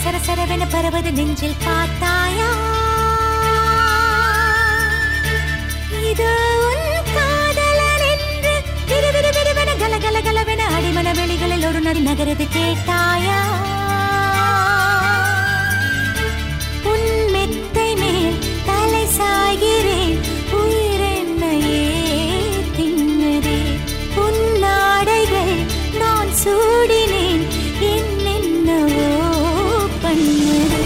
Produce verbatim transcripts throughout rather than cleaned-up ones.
சர சரவென பரவது நெஞ்சில் பார்த்தாயா இது உன் காதலன் என்று விரு விரு விருவென கல கல கலவென அடிமன வெளிகளில் ஒரு நதி நகரது கேட்டாயா உன் மெத்தை மேல் தலை சாய்கிறேன் உயிரென்னையே தின்னதே உன் நாடைகள் நான் சூடினேன் என்னென்னவோ பண்ணது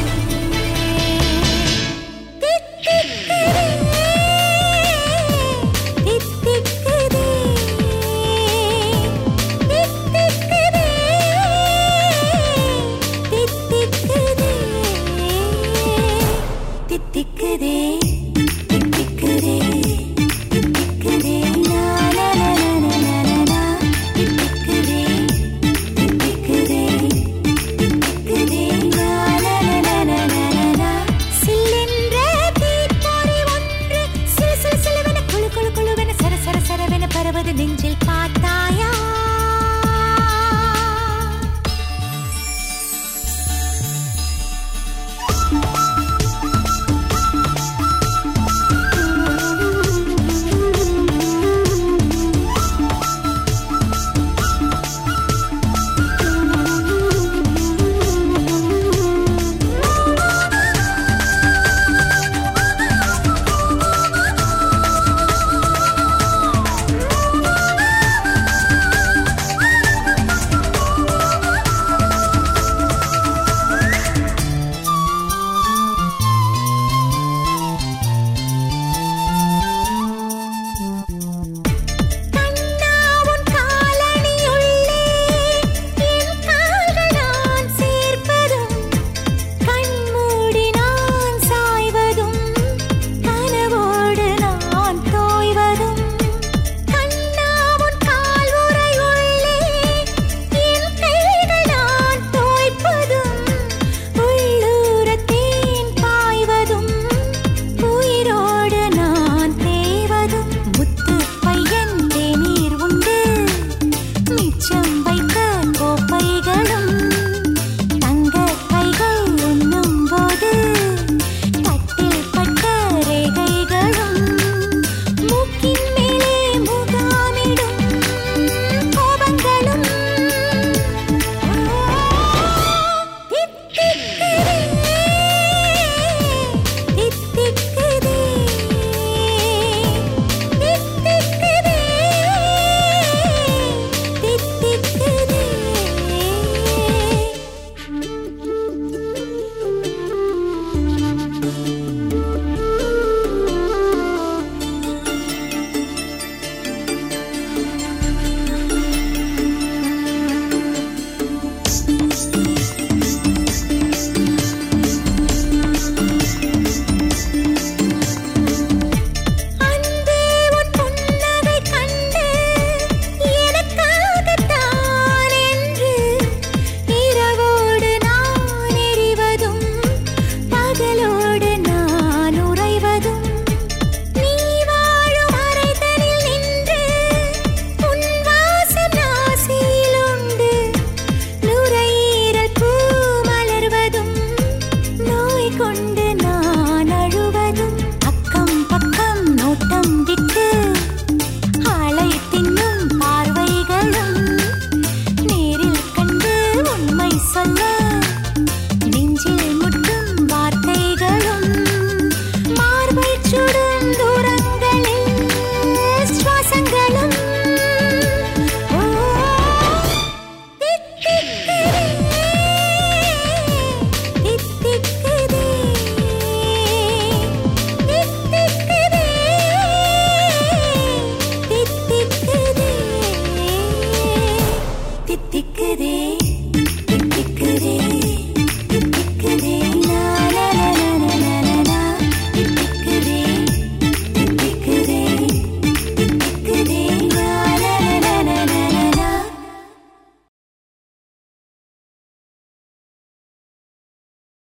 தித்திக்குதே தித்திக்குதே தித்திக்குதே லா லா லா லா லா லா தித்திக்குதே தித்திக்குதே தித்திக்குதே லா லா லா லா லா லா சில்லென்ற தீப்பொறி ஒன்று சிலு சிலு சிலுவென குளு குளு குளுவென சர சர சரவென பரவது நெஞ்சில் பார்த்தாய்